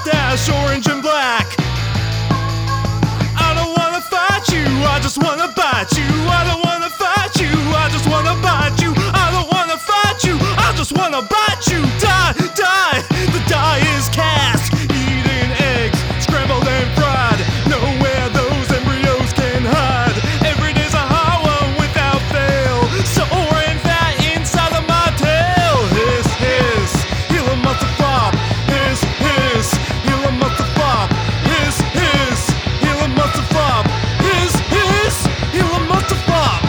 mustache, orange and black. I don't wanna fight you, I just wanna bite you. I don't wanna fight you, I just wanna bite you. I don't wanna fight you, I just wanna bite you. Die, die, the die is cast. Eating eggs, scrambled and fried. Nowhere those embryos can hide. Every day's a hard one without fail. Sore and fat inside of my tail. Hiss, hiss, Gila must have flopped. Hiss, hiss, Gila must have flopped. Hiss, hiss, Gila must have flopped. Hiss, hiss, Gila must have flopped.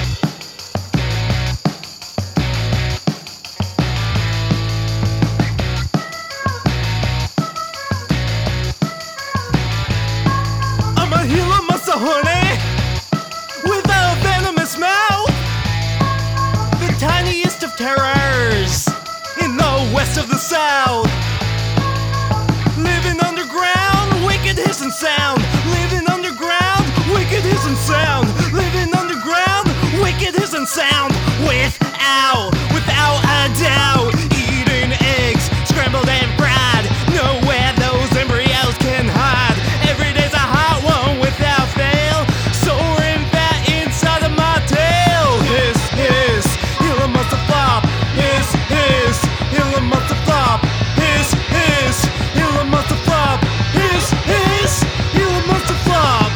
I'm a Gila mustard honey with a venomous mouth. The tiniest of terrors in the west of the south. Living underground, wicked hissing sound. Living underground, wicked hissing sound. Living underground, wicked hissing sound. Without a doubt. Eating eggs, scrambled and fried. Nowhere those embryos can hide. Every day's a hot one without fail. Sore and fat inside of my tail. Hiss, hiss, Gila must have flopped. Hiss, hiss, Gila must have flopped. Hiss, hiss, Gila must have flopped. Hiss, hiss, Gila must have flopped.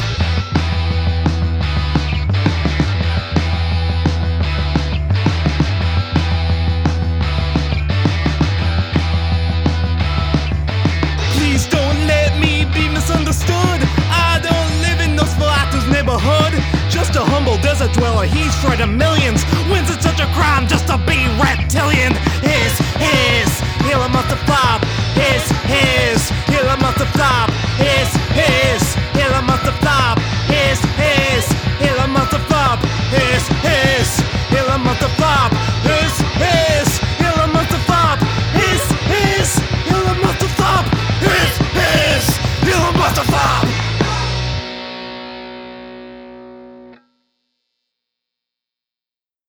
Please don't let me be misunderstood. I don't live in Nosferatu's neighborhood. Just a humble desert dweller, he's frightened millions. When's it such a crime just to be reptilian? Hiss, hiss, Gila must have flopped.